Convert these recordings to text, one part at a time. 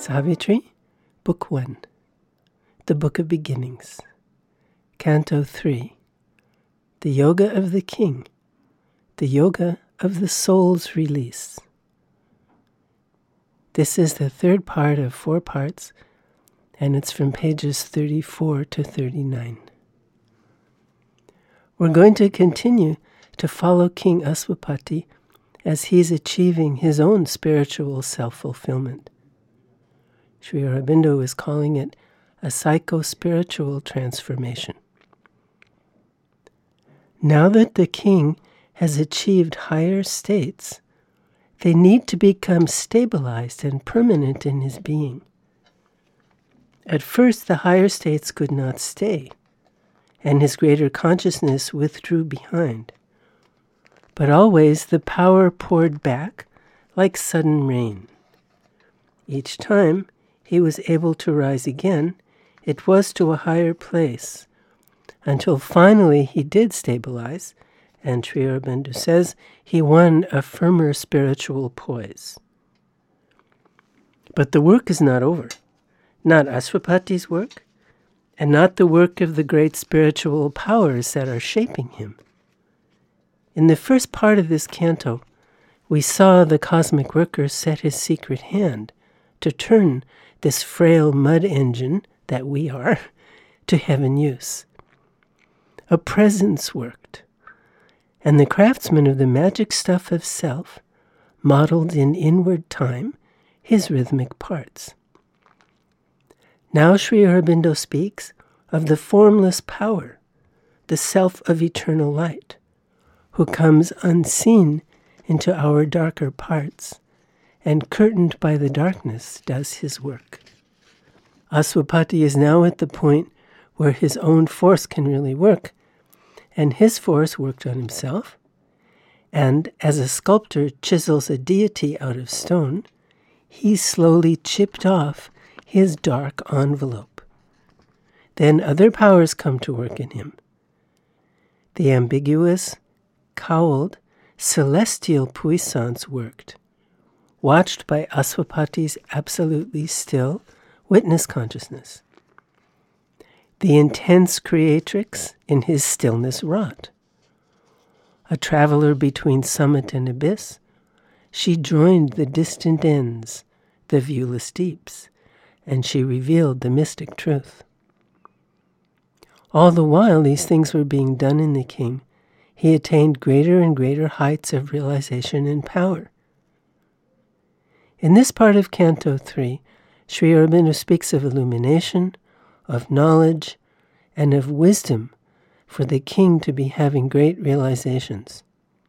Savitri, Book 1, The Book of Beginnings, Canto 3, The Yoga of the King, the Yoga of the Soul's Release. This is the third part of 4 parts, and it's from pages 34 to 39. We're going to continue to follow King Aswapati as he's achieving his own spiritual self-fulfillment. Sri Aurobindo is calling it a psycho-spiritual transformation. Now that the king has achieved higher states, they need to become stabilized and permanent in his being. At first, the higher states could not stay, and his greater consciousness withdrew behind. But always the power poured back like sudden rain. Each time he was able to rise again, it was to a higher place, until finally he did stabilize, and Sri Aurobindo says he won a firmer spiritual poise. But the work is not over. Not Aswapati's work, and not the work of the great spiritual powers that are shaping him. In the first part of this canto, we saw the cosmic worker set his secret hand to turn this frail mud engine that we are to heaven use. A presence worked, and the craftsman of the magic stuff of self modeled in inward time his rhythmic parts. Now Sri Aurobindo speaks of the formless power, the self of eternal light, who comes unseen into our darker parts, and curtained by the darkness does his work. Aswapati is now at the point where his own force can really work, and his force worked on himself, and as a sculptor chisels a deity out of stone, he slowly chipped off his dark envelope. Then other powers come to work in him. The ambiguous, cowled, celestial puissance worked, watched by Aswapati's absolutely still witness consciousness. The intense creatrix in his stillness wrought. A traveler between summit and abyss, she joined the distant ends, the viewless deeps, and she revealed the mystic truth. All the while these things were being done in the king, he attained greater and greater heights of realization and power. In this part of Canto 3, Sri Aurobindo speaks of illumination, of knowledge, and of wisdom for the king to be having great realizations.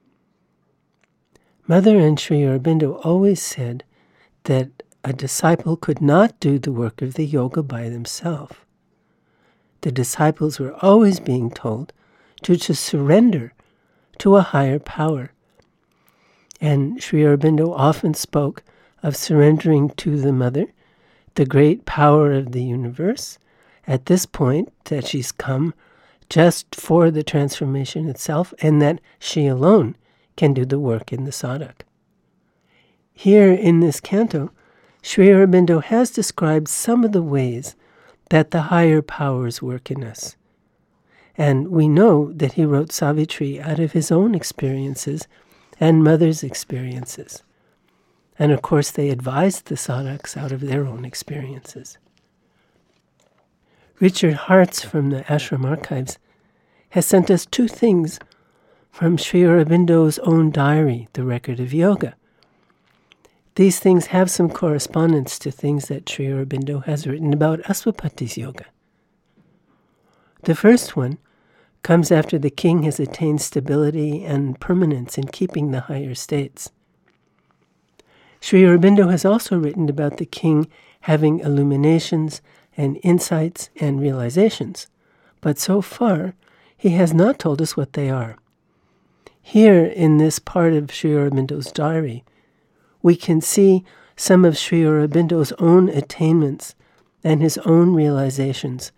Mother and Sri Aurobindo always said that a disciple could not do the work of the yoga by themselves. The disciples were always being told to surrender to a higher power. And Sri Aurobindo often spoke of surrendering to the Mother, the great power of the universe, at this point that she's come just for the transformation itself, and that she alone can do the work in the sadhak. Here in this canto, Sri Aurobindo has described some of the ways that the higher powers work in us. And we know that he wrote Savitri out of his own experiences and Mother's experiences. And of course they advised the sadhaks out of their own experiences. Richard Hartz from the Ashram Archives has sent us 2 things from Sri Aurobindo's own diary, The Record of Yoga. These things have some correspondence to things that Sri Aurobindo has written about Aswapati's yoga. The first one comes after the king has attained stability and permanence in keeping the higher states. Sri Aurobindo has also written about the king having illuminations and insights and realizations, but so far he has not told us what they are. Here in this part of Sri Aurobindo's diary, we can see some of Sri Aurobindo's own attainments and his own realizations.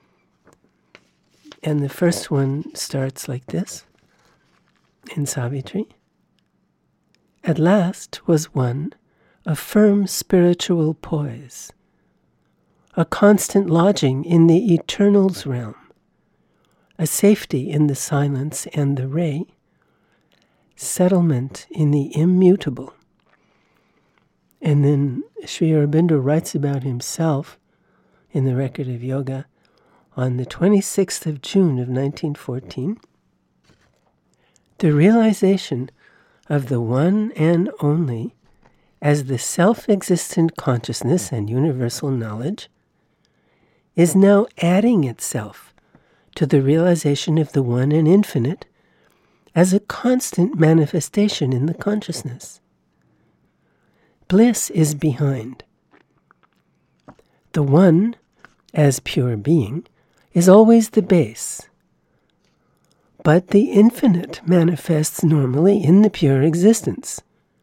And the first one starts like this, in Savitri. At last was one a firm spiritual poise, a constant lodging in the eternal's realm, a safety in the silence and the ray, settlement in the immutable. And then Sri Aurobindo writes about himself in the Record of Yoga on the 26th of June of 1914. The realization of the one and only as the self-existent consciousness and universal knowledge is now adding itself to the realization of the one and infinite as a constant manifestation in the consciousness. Bliss is behind. The one, as pure being, is always the base. But the infinite manifests normally in the pure existence.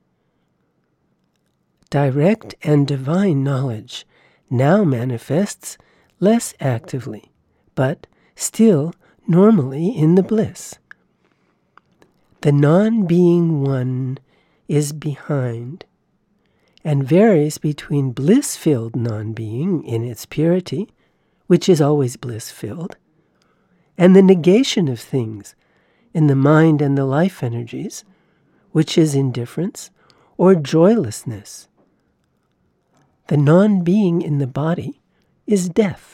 Direct and divine knowledge now manifests less actively, but still normally in the bliss. The non-being one is behind and varies between bliss-filled non-being in its purity, which is always bliss-filled, and the negation of things in the mind and the life energies, which is indifference or joylessness. The non-being in the body is death.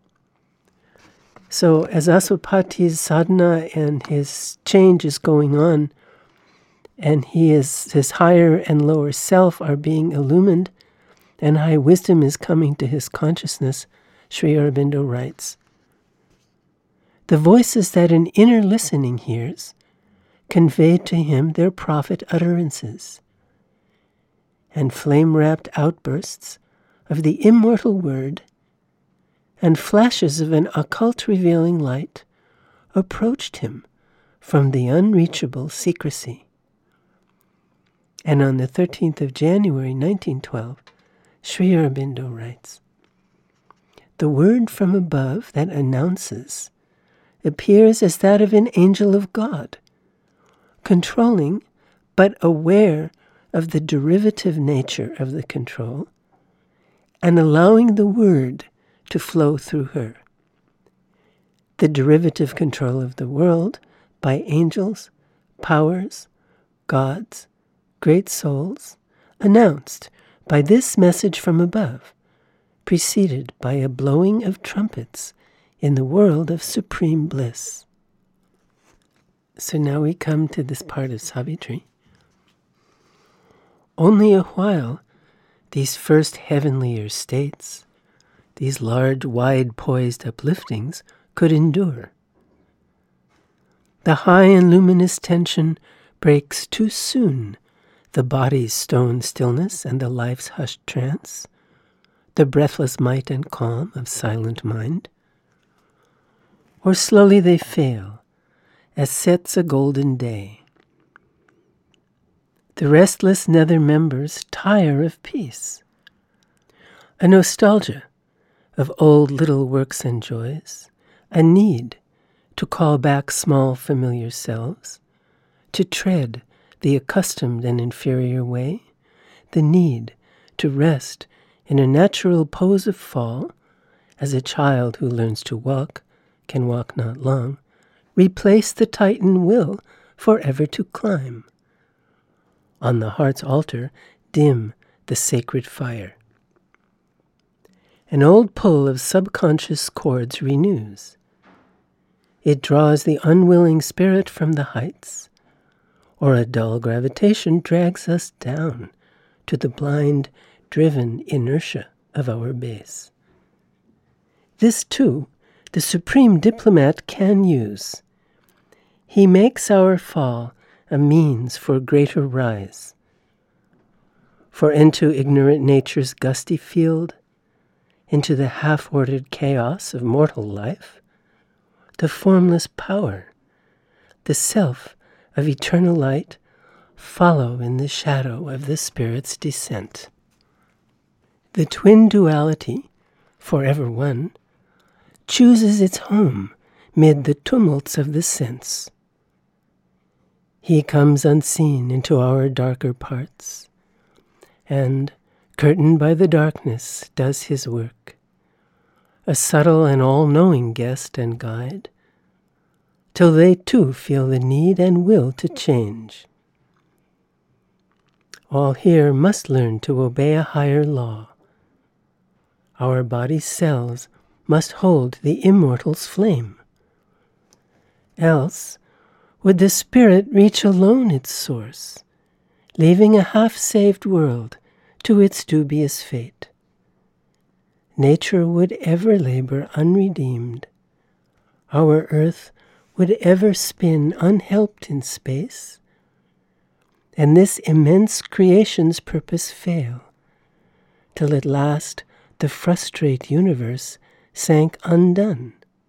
So as Aswapati's sadhana and his change is going on, and his higher and lower self are being illumined, and high wisdom is coming to his consciousness, Sri Aurobindo writes, the voices that an inner listening hears convey to him their prophet utterances, and flame-wrapped outbursts of the immortal word and flashes of an occult revealing light approached him from the unreachable secrecy. And on the 13th of January, 1912, Sri Aurobindo writes, the word from above that announces appears as that of an angel of God, controlling but aware of the derivative nature of the control and allowing the word to flow through her. The derivative control of the world by angels, powers, gods, great souls, announced by this message from above, preceded by a blowing of trumpets in the world of supreme bliss. So now we come to this part of Savitri. Only a while these first heavenlier states, these large, wide poised upliftings, could endure. The high and luminous tension breaks too soon the body's stone stillness and the life's hushed trance, the breathless might and calm of silent mind. Or slowly they fail, as sets a golden day. The restless nether members tire of peace. A nostalgia of old little works and joys, a need to call back small familiar selves, to tread the accustomed and inferior way, the need to rest in a natural pose of fall, as a child who learns to walk can walk not long, replace the Titan will forever to climb. On the heart's altar, dim the sacred fire. An old pull of subconscious chords renews. It draws the unwilling spirit from the heights, or a dull gravitation drags us down to the blind, driven inertia of our base. This, too, the supreme diplomat can use. He makes our fall a means for greater rise. For into ignorant nature's gusty field, into the half-ordered chaos of mortal life, the formless power, the self of eternal light, follow in the shadow of the Spirit's descent. The twin duality, forever one, chooses its home mid the tumults of the sense. He comes unseen into our darker parts, and curtained by the darkness, does his work, a subtle and all-knowing guest and guide, till they too feel the need and will to change. All here must learn to obey a higher law. Our body's cells must hold the immortal's flame. Else would the spirit reach alone its source, leaving a half-saved world to its dubious fate. Nature would ever labor unredeemed. Our earth would ever spin unhelped in space, and this immense creation's purpose fail, till at last the frustrate universe sank undone.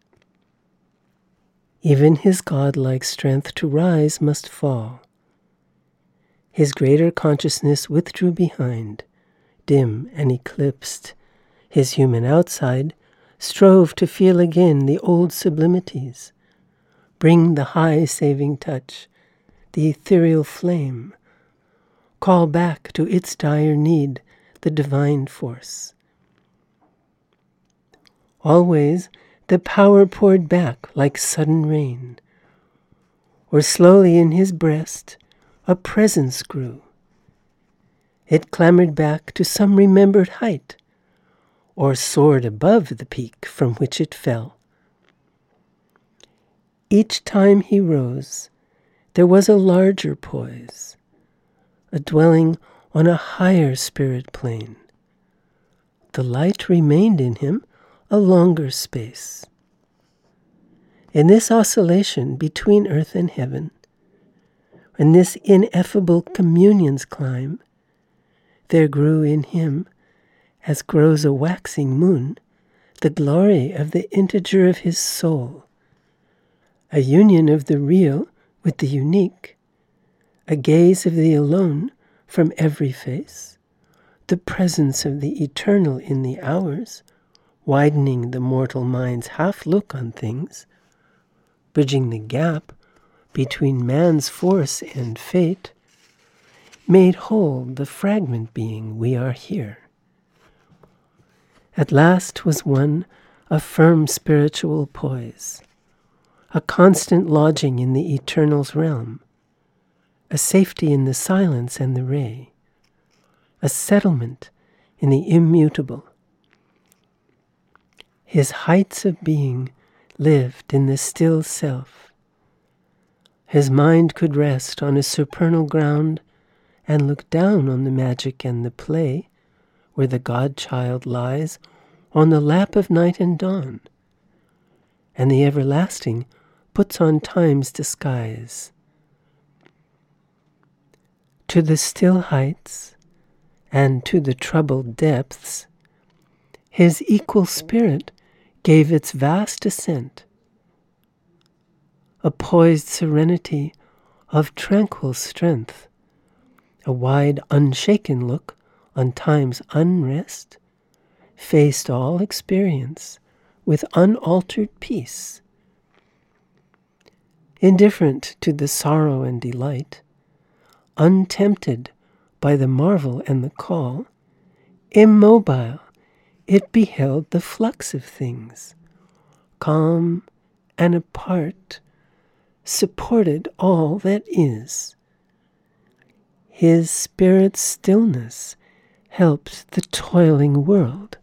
Even his godlike strength to rise must fall. His greater consciousness withdrew behind, dim and eclipsed. His human outside strove to feel again the old sublimities, bring the high saving touch, the ethereal flame, call back to its dire need the divine force. Always the power poured back like sudden rain, or slowly in his breast a presence grew. It clambered back to some remembered height, or soared above the peak from which it fell. Each time he rose, there was a larger poise, a dwelling on a higher spirit plane. The light remained in him a longer space. In this oscillation between earth and heaven, in this ineffable communion's climb, there grew in him, as grows a waxing moon, the glory of the integer of his soul, a union of the real with the unique, a gaze of the alone from every face, the presence of the eternal in the hours, widening the mortal mind's half-look on things, bridging the gap between man's force and fate, made whole the fragment being we are here. At last was won a firm spiritual poise, a constant lodging in the eternal's realm, a safety in the silence and the ray, a settlement in the immutable. His heights of being lived in the still self. His mind could rest on a supernal ground and look down on the magic and the play where the God-child lies on the lap of night and dawn, and the everlasting puts on time's disguise. To the still heights and to the troubled depths, his equal spirit gave its vast ascent, a poised serenity of tranquil strength, a wide, unshaken look on time's unrest, faced all experience with unaltered peace. Indifferent to the sorrow and delight, untempted by the marvel and the call, immobile, it beheld the flux of things, calm and apart, supported all that is. His spirit's stillness helped the toiling world.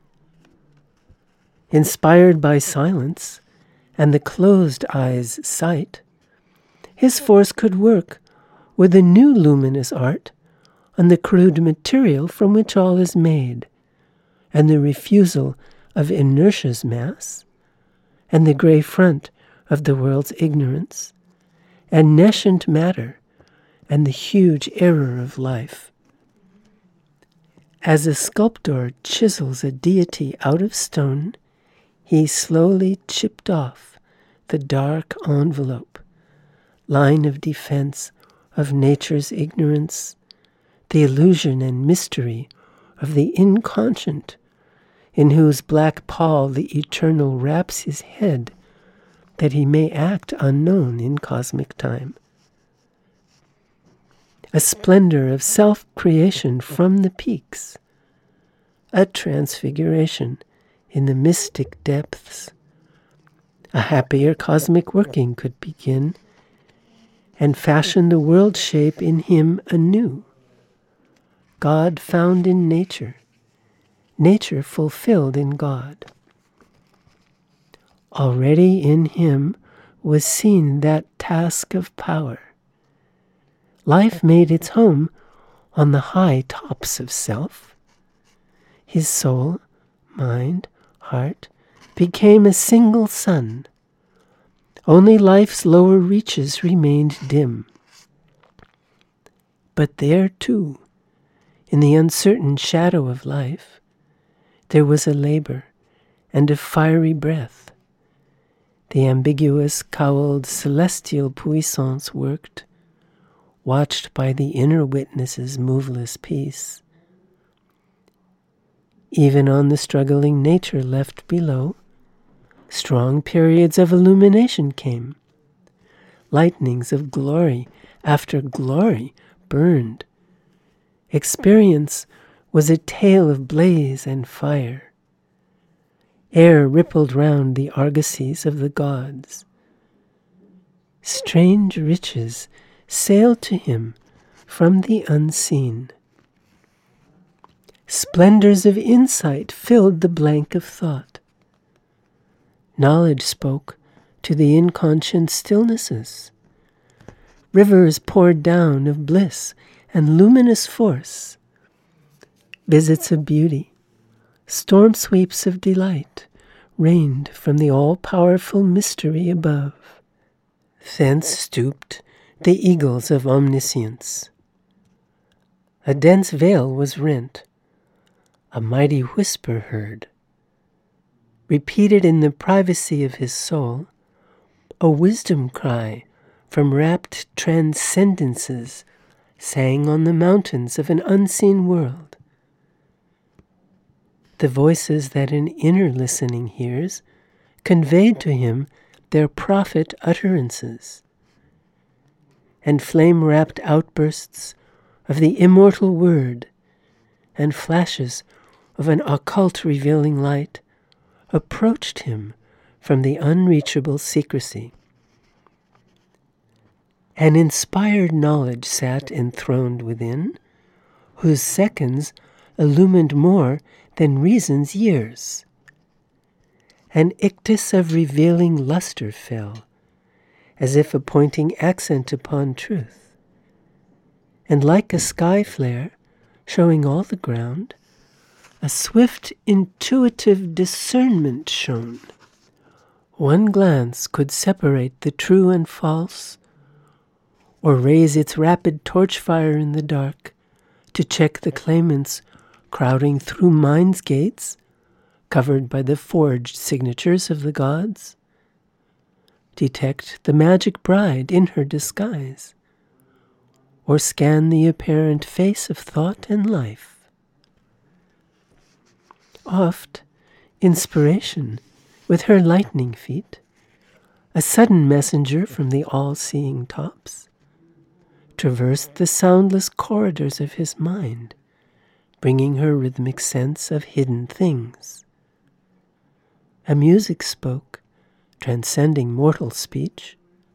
Inspired by silence and the closed eye's sight, his force could work with a new luminous art on the crude material from which all is made, and the refusal of inertia's mass, and the grey front of the world's ignorance, and nescient matter, and the huge error of life. As a sculptor chisels a deity out of stone, he slowly chipped off the dark envelope, line of defense of nature's ignorance, the illusion and mystery of the inconscient, in whose black pall the eternal wraps his head, that he may act unknown in cosmic time. A splendor of self-creation from the peaks, a transfiguration in the mystic depths. A happier cosmic working could begin and fashion the world shape in him anew. God found in nature, nature fulfilled in God. Already in him was seen that task of power. Life made its home on the high tops of self. His soul, mind, heart became a single sun. Only life's lower reaches remained dim. But there, too, in the uncertain shadow of life, there was a labor and a fiery breath. The ambiguous, cowled, celestial puissance worked, watched by the inner witness's moveless peace. Even on the struggling nature left below, strong periods of illumination came. Lightnings of glory after glory burned. Experience was a tale of blaze and fire. Air rippled round the argosies of the gods. Strange riches sailed to him from the unseen. Splendors of insight filled the blank of thought. Knowledge spoke to the inconscient stillnesses. Rivers poured down of bliss and luminous force. Visits of beauty, storm sweeps of delight rained from the all-powerful mystery above. Thence stooped the eagles of omniscience. A dense veil was rent, a mighty whisper heard. Repeated in the privacy of his soul, a wisdom cry from rapt transcendences sang on the mountains of an unseen world. The voices that an inner listening hears conveyed to him their prophet utterances, and flame-wrapped outbursts of the immortal word and flashes of an occult revealing light approached him from the unreachable secrecy. An inspired knowledge sat enthroned within, whose seconds illumined more than reason's years. An ictus of revealing luster fell, as if appointing accent upon truth. And like a sky flare, showing all the ground, a swift, intuitive discernment shone. One glance could separate the true and false, or raise its rapid torchfire in the dark to check the claimants crowding through mind's gates, covered by the forged signatures of the gods. Detect the magic bride in her disguise, or scan the apparent face of thought and life. Oft, inspiration, with her lightning feet, a sudden messenger from the all-seeing tops, traversed the soundless corridors of his mind, bringing her rhythmic sense of hidden things. A music spoke, transcending mortal speech.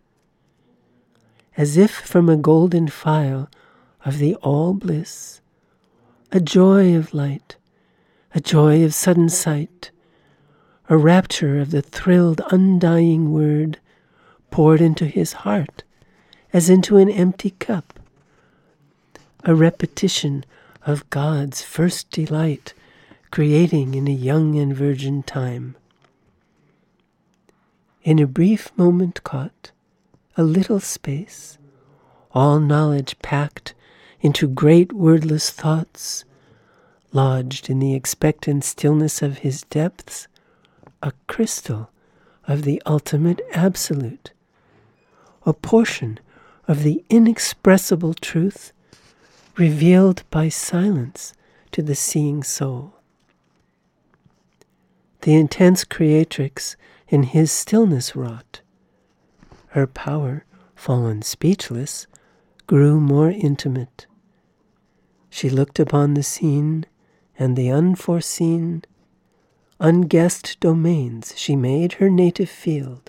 As if from a golden phial of the all-bliss, a joy of light, a joy of sudden sight, a rapture of the thrilled undying word poured into his heart as into an empty cup, a repetition of God's first delight creating in a young and virgin time. In a brief moment caught, a little space, all knowledge packed into great wordless thoughts, lodged in the expectant stillness of his depths, a crystal of the ultimate absolute, a portion of the inexpressible truth revealed by silence to the seeing soul. The intense creatrix in his stillness wrought. Her power, fallen speechless, grew more intimate. She looked upon the scene, and the unforeseen, unguessed domains she made her native field.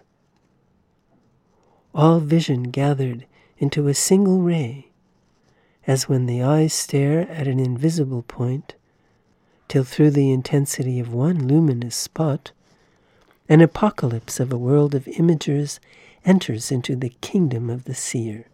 All vision gathered into a single ray, as when the eyes stare at an invisible point, till through the intensity of one luminous spot, an apocalypse of a world of imagers enters into the kingdom of the seer.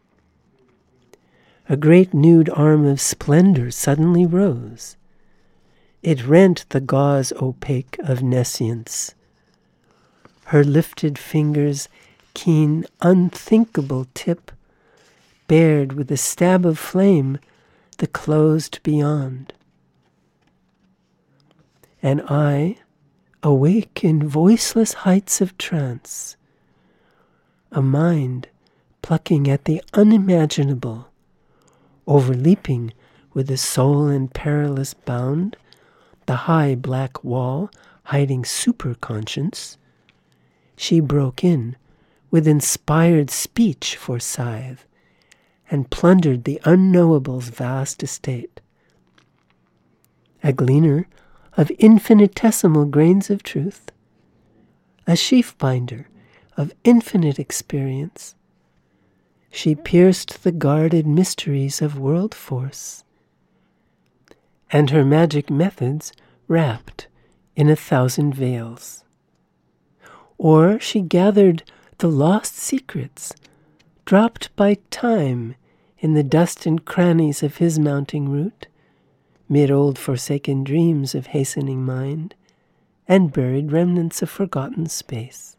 A great nude arm of splendor suddenly rose. It rent the gauze opaque of nescience. Her lifted fingers' keen, unthinkable tip bared with a stab of flame the closed beyond. And I, awake in voiceless heights of trance, a mind plucking at the unimaginable, overleaping with a soul in perilous bound the high black wall hiding superconscience, she broke in with inspired speech for scythe and plundered the unknowable's vast estate. A gleaner of infinitesimal grains of truth, a sheaf binder of infinite experience, she pierced the guarded mysteries of world force, and her magic methods wrapped in 1,000 veils. Or she gathered the lost secrets dropped by time in the dust and crannies of his mounting route, mid old forsaken dreams of hastening mind, and buried remnants of forgotten space.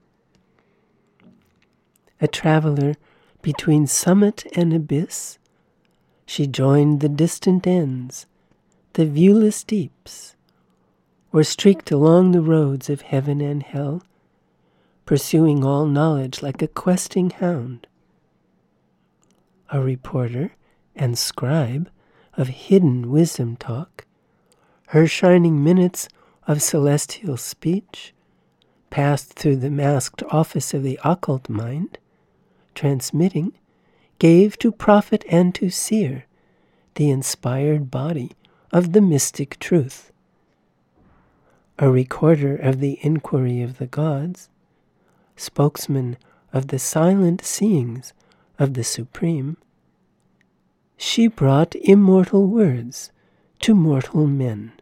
A traveler between summit and abyss, she joined the distant ends, the viewless deeps, or streaked along the roads of heaven and hell, pursuing all knowledge like a questing hound. A reporter and scribe of hidden wisdom talk, her shining minutes of celestial speech passed through the masked office of the occult mind, transmitting, gave to prophet and to seer the inspired body of the mystic truth. A recorder of the inquiry of the gods, spokesman of the silent seeings of the Supreme, she brought immortal words to mortal men.